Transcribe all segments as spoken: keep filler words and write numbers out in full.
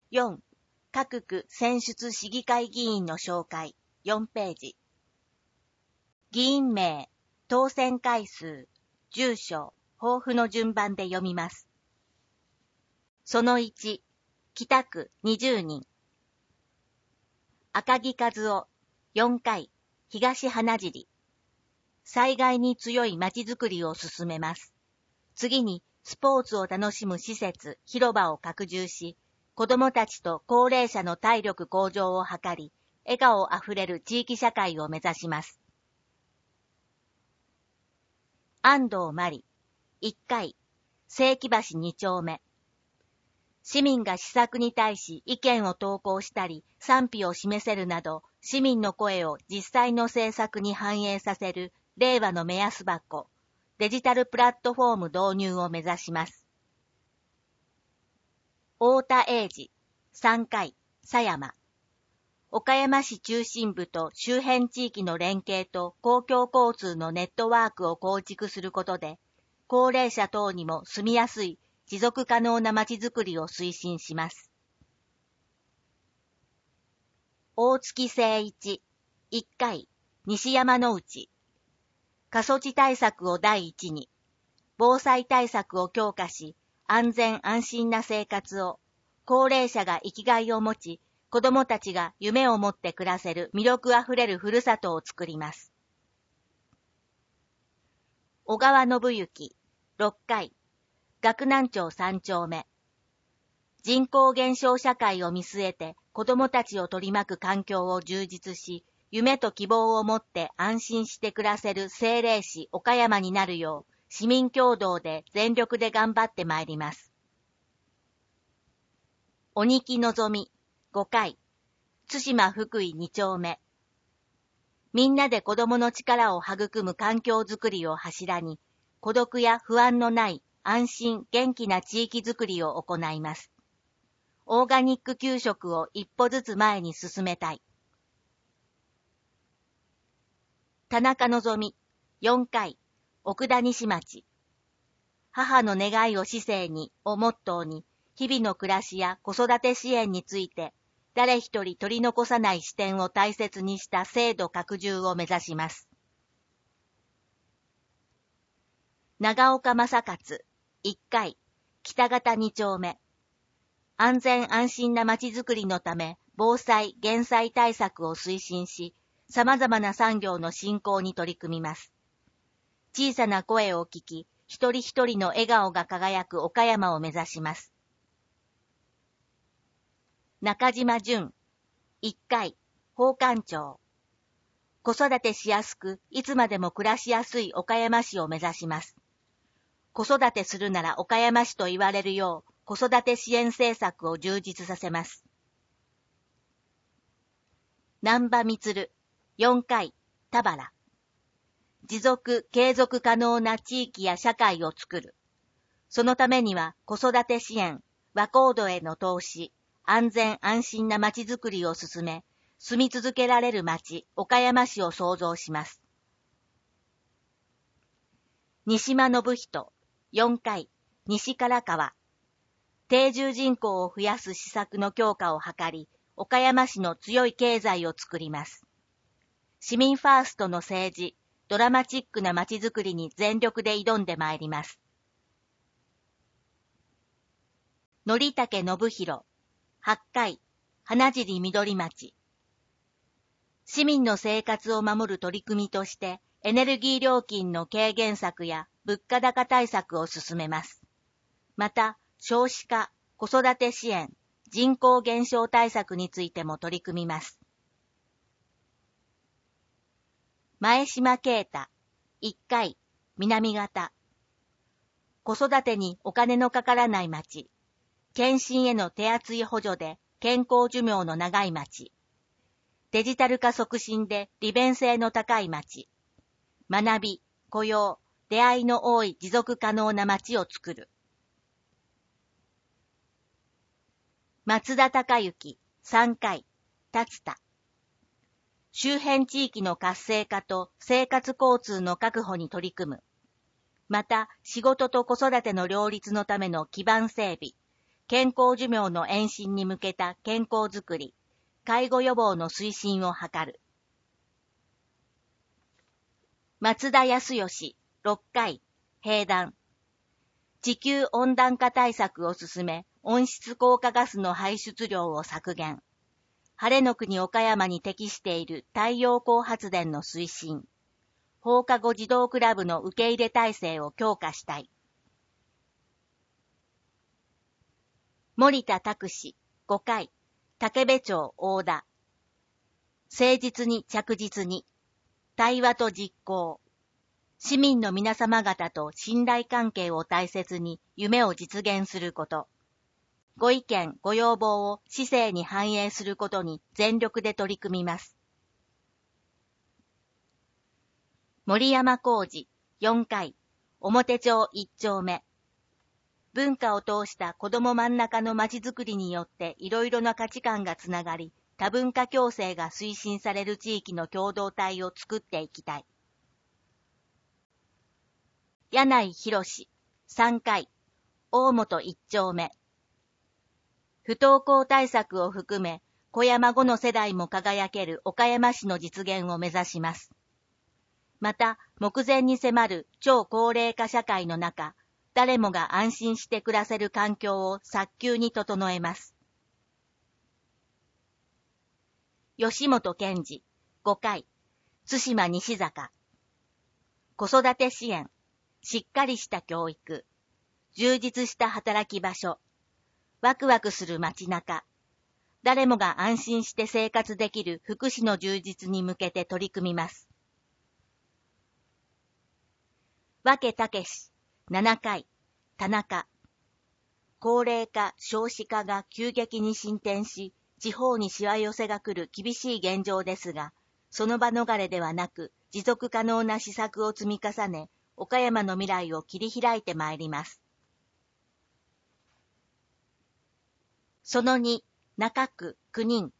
よん、各区選出市議会議員の紹介、よんページ。議員名、当選回数、住所、抱負の順番で読みます。そのいち、北区にじゅうにん。赤木和夫、よんかい、東花尻。災害に強いまちづくりを進めます。次に、スポーツを楽しむ施設、広場を拡充し、子どもたちと高齢者の体力向上を図り、笑顔あふれる地域社会を目指します。安藤真理、いっかい、世紀橋に丁目。市民が施策に対し意見を投稿したり、賛否を示せるなど、市民の声を実際の政策に反映させる、令和の目安箱、デジタルプラットフォーム導入を目指します。太田英二、さんかい、狭山。岡山市中心部と周辺地域の連携と公共交通のネットワークを構築することで、高齢者等にも住みやすい持続可能なまちづくりを推進します。大月誠一、いっかい、西山之内。過疎地対策を第一に、防災対策を強化し、安全安心な生活を、高齢者が生きがいを持ち、子どもたちが夢を持って暮らせる魅力あふれるふるさとを作ります。小川信之、ろっかい、岳南町さん丁目。人口減少社会を見据えて子どもたちを取り巻く環境を充実し、夢と希望を持って安心して暮らせる政令市岡山になるよう、市民共同で全力で頑張ってまいります。鬼木のぞみ、ごかい、津島福井に丁目。みんなで子どもの力を育む環境づくりを柱に、孤独や不安のない安心元気な地域づくりを行います。オーガニック給食を一歩ずつ前に進めたい。田中のぞみ、よんかい、奥田西町。母の願いを市政にをモットーに、日々の暮らしや子育て支援について、誰一人取り残さない視点を大切にした制度拡充を目指します。長岡正勝、いっかい、北方に丁目。安全安心なまちづくりのため、防災・減災対策を推進し、様々な産業の振興に取り組みます。小さな声を聞き、一人一人の笑顔が輝く岡山を目指します。中島淳、いっかい、宝冠町。子育てしやすく、いつまでも暮らしやすい岡山市を目指します。子育てするなら岡山市と言われるよう、子育て支援政策を充実させます。難波満、よんかい、田原。持続・継続可能な地域や社会を作る。そのためには子育て支援、和高度への投資、安全安心なまちづくりを進め、住み続けられる町、岡山市を創造します。西間信人、よんかい、西唐川。定住人口を増やす施策の強化を図り、岡山市の強い経済を作ります。市民ファーストの政治、ドラマチックな街づくりに全力で挑んでまいります。則武信弘、はっかい、花尻緑町。市民の生活を守る取り組みとして、エネルギー料金の軽減策や物価高対策を進めます。また、少子化、子育て支援、人口減少対策についても取り組みます。前島啓太、いっかい、南方。子育てにお金のかからない町。検診への手厚い補助で健康寿命の長い町。デジタル化促進で利便性の高い町。学び、雇用、出会いの多い持続可能な町を作る。松田孝之、さんかい、竜田。周辺地域の活性化と生活交通の確保に取り組む。また、仕事と子育ての両立のための基盤整備、 健康寿命の延伸に向けた健康づくり、介護予防の推進を図る。松田康義、ろっかい、閉壇。地球温暖化対策を進め、温室効果ガスの排出量を削減。晴れの国岡山に適している太陽光発電の推進。放課後児童クラブの受け入れ体制を強化したい。森田拓司、ごかい、武部町大田。誠実に着実に。対話と実行。市民の皆様方と信頼関係を大切に夢を実現すること。ご意見、ご要望を市政に反映することに全力で取り組みます。森山浩二、よんかい、表町いっ丁目。文化を通した子ども真ん中のまちづくりによっていろいろな価値観がつながり、多文化共生が推進される地域の共同体を作っていきたい。柳井博士、さんかい、大本いっ丁目。不登校対策を含め、子や孫の世代も輝ける岡山市の実現を目指します。また、目前に迫る超高齢化社会の中、誰もが安心して暮らせる環境を早急に整えます。吉本健二、ごかい、津島西坂。子育て支援。しっかりした教育、充実した働き場所、ワクワクする街中、誰もが安心して生活できる福祉の充実に向けて取り組みます。分武史、ななかい、田中。高齢化、少子化が急激に進展し、地方にしわ寄せが来る厳しい現状ですが、その場逃れではなく、持続可能な施策を積み重ね、岡山の未来を切り開いてまいります。そのに、中区くにん。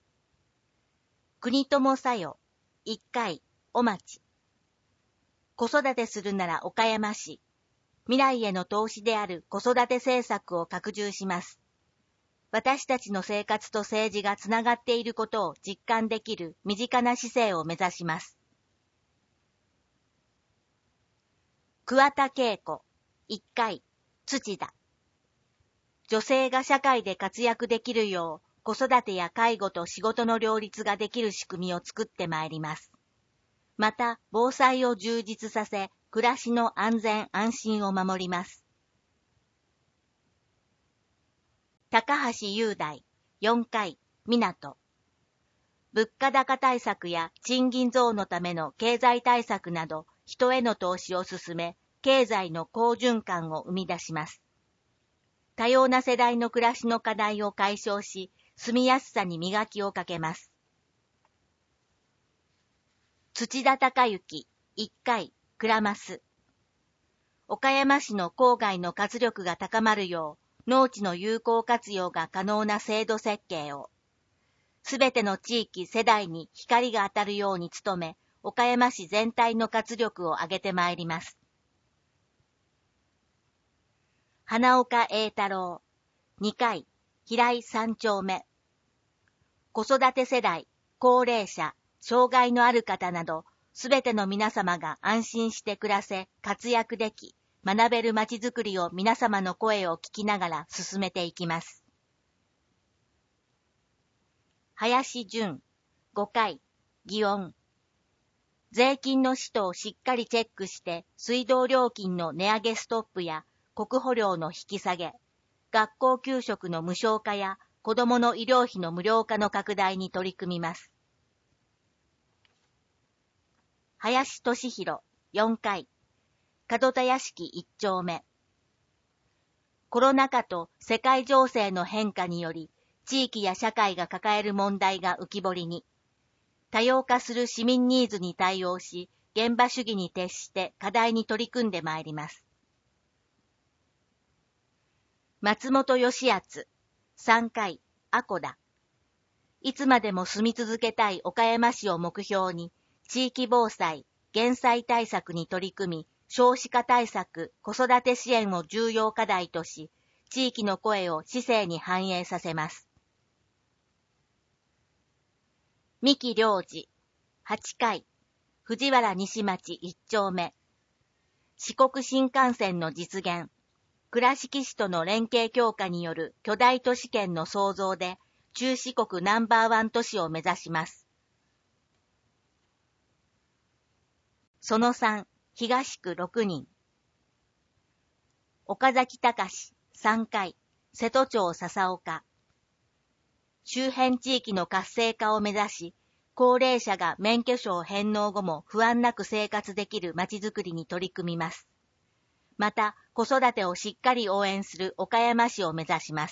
国友さよ、いっかい、お町。子育てするなら岡山市。未来への投資である子育て政策を拡充します。私たちの生活と政治がつながっていることを実感できる身近な市政を目指します。桑田恵子、いっかい、土田。女性が社会で活躍できるよう、子育てや介護と仕事の両立ができる仕組みを作ってまいります。また、防災を充実させ、暮らしの安全安心を守ります。高橋雄大、よんかい、港。物価高対策や賃金増のための経済対策など、人への投資を進め、経済の好循環を生み出します。多様な世代の暮らしの課題を解消し、住みやすさに磨きをかけます。土田孝之、いっかい、倉増。岡山市の郊外の活力が高まるよう、農地の有効活用が可能な制度設計を。すべての地域世代に光が当たるように努め、岡山市全体の活力を上げてまいります。花岡栄太郎、にかい、平井さん丁目。子育て世代、高齢者、障害のある方など、すべての皆様が安心して暮らせ、活躍でき、学べるまちづくりを皆様の声を聞きながら進めていきます。林淳、ごかい、祇園。税金の使途をしっかりチェックして、水道料金の値上げストップや国保料の引き下げ、学校給食の無償化や子どもの医療費の無料化の拡大に取り組みます。林俊弘、よんかい、門田屋敷いっ丁目。コロナ禍と世界情勢の変化により、地域や社会が抱える問題が浮き彫りに、多様化する市民ニーズに対応し、現場主義に徹して課題に取り組んでまいります。松本義敦、さんかい、阿古田。いつまでも住み続けたい岡山市を目標に、地域防災、減災対策に取り組み、少子化対策、子育て支援を重要課題とし、 地域の声を市政に反映させます。三木良次、はちかい、藤原西町いっちょうめ。四国新幹線の実現、倉敷市との連携強化による巨大都市圏の創造で、中四国ナンバーワン都市を目指します。そのさん、東区ろくにん。岡崎隆さんかい、瀬戸町笹岡。周辺地域の活性化を目指し、高齢者が免許証返納後も不安なく生活できるまちづくりに取り組みます。また、子育てをしっかり応援する岡山市を目指します。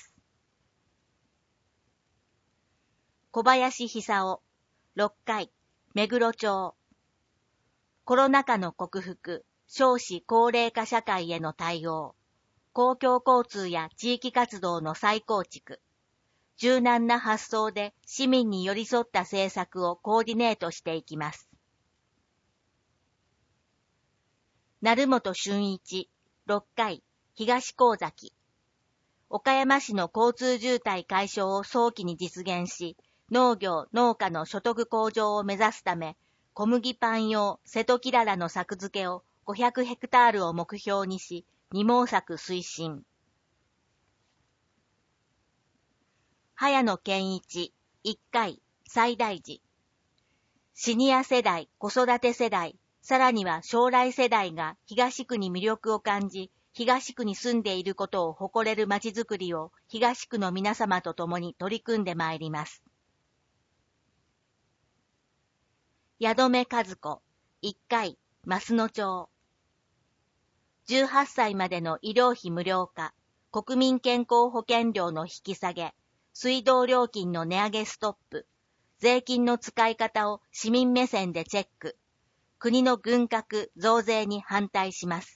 小林久夫、ろっかい、目黒町。コロナ禍の克服、少子高齢化社会への対応、公共交通や地域活動の再構築、柔軟な発想で市民に寄り添った政策をコーディネートしていきます。成本俊一、ろっかい、東神崎。岡山市の交通渋滞解消を早期に実現し、農業・農家の所得向上を目指すため、小麦パン用瀬戸きららの作付けをごひゃくヘクタールを目標にし、二毛作推進。早野健一、いっかい、西大寺。シニア世代、子育て世代、さらには将来世代が東区に魅力を感じ、東区に住んでいることを誇れるまちづくりを東区の皆様と共に取り組んでまいります。宿目和子、いっかい、増野町。じゅうはっさいまでの医療費無料化、国民健康保険料の引き下げ、水道料金の値上げストップ、税金の使い方を市民目線でチェック、国の軍拡増税に反対します。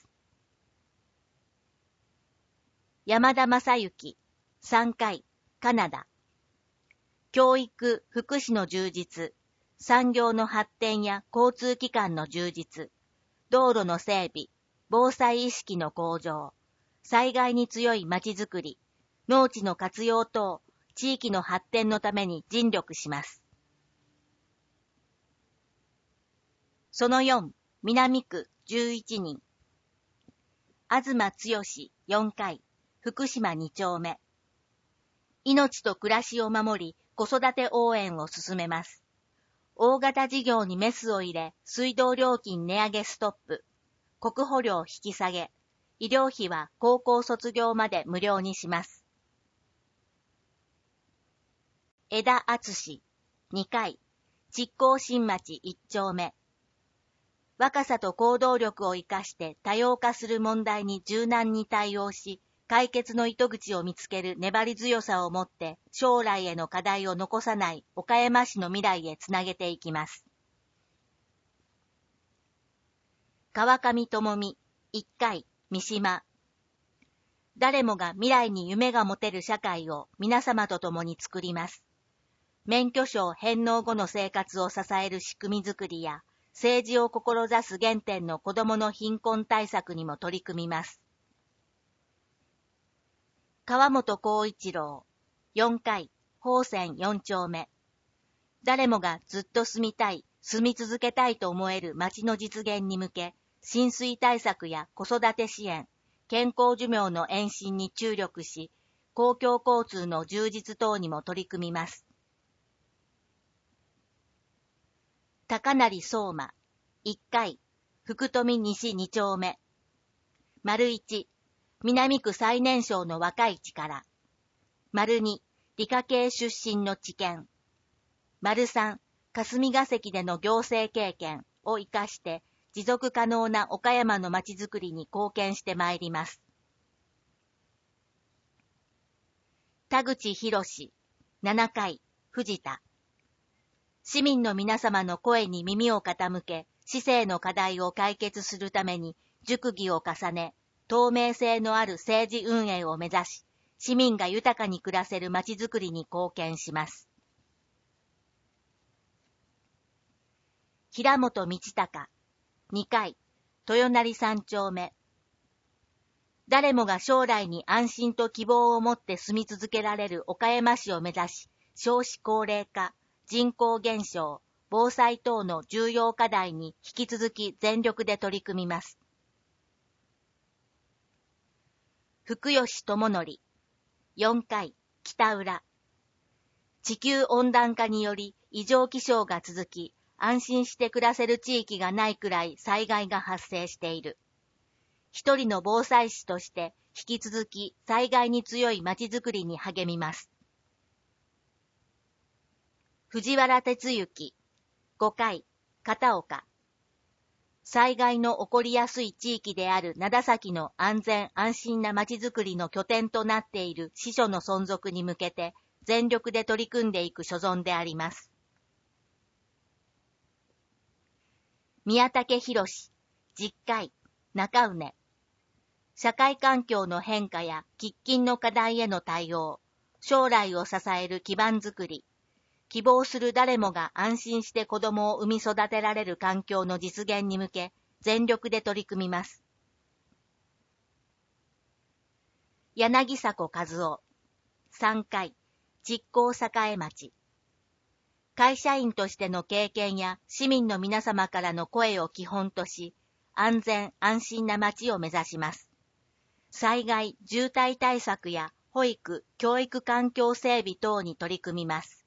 山田正幸、さんかい、カナダ。教育・福祉の充実、産業の発展や交通機関の充実、道路の整備、防災意識の向上、災害に強いまちづくり、農地の活用等、地域の発展のために尽力します。そのよん、南区じゅういちにん。東剛よんかい、福島にちょうめ。命と暮らしを守り、子育て応援を進めます。大型事業にメスを入れ、水道料金値上げストップ、国保料引き下げ、医療費は高校卒業まで無料にします。枝敦、にかい、築港新町いっちょうめ。若さと行動力を生かして多様化する問題に柔軟に対応し、解決の糸口を見つける粘り強さを持って将来への課題を残さない岡山市の未来へつなげていきます。川上智美、いっかい、三島。誰もが未来に夢が持てる社会を皆様と共に作ります。免許証返納後の生活を支える仕組みづくりや、政治を志す原点の子どもの貧困対策にも取り組みます。川本浩一郎、よんかい、宝泉よんちょうめ。誰もがずっと住みたい、住み続けたいと思える街の実現に向け、浸水対策や子育て支援、健康寿命の延伸に注力し、公共交通の充実等にも取り組みます。高成相馬、いっかい、福富西にちょうめ。丸いち、南区最年少の若い力。丸に、理科系出身の知見。丸さん、霞が関での行政経験を生かして、持続可能な岡山のまちづくりに貢献してまいります。田口博、ななかい、藤田。市民の皆様の声に耳を傾け、市政の課題を解決するために熟議を重ね、透明性のある政治運営を目指し、市民が豊かに暮らせるまちづくりに貢献します。平本道隆、にかい、豊成さんちょうめ。 誰もが将来に安心と希望を持って住み続けられる岡山市を目指し、少子高齢化、人口減少、防災等の重要課題に引き続き全力で取り組みます。福吉智則、よんかい、北浦。地球温暖化により異常気象が続き、安心して暮らせる地域がないくらい災害が発生している。一人の防災士として引き続き災害に強いまちづくりに励みます。藤原哲之、ごかい、片岡。災害の起こりやすい地域である灘崎の安全安心なまちづくりの拠点となっている支所の存続に向けて全力で取り組んでいく所存であります。宮武博、じゅっかい、中畝。社会環境の変化や喫緊の課題への対応、将来を支える基盤づくり、希望する誰もが安心して子供を産み育てられる環境の実現に向け、全力で取り組みます。柳迫和夫、さんかい、実行栄町。会社員としての経験や市民の皆様からの声を基本とし、安全安心な町を目指します。災害・渋滞対策や保育・教育環境整備等に取り組みます。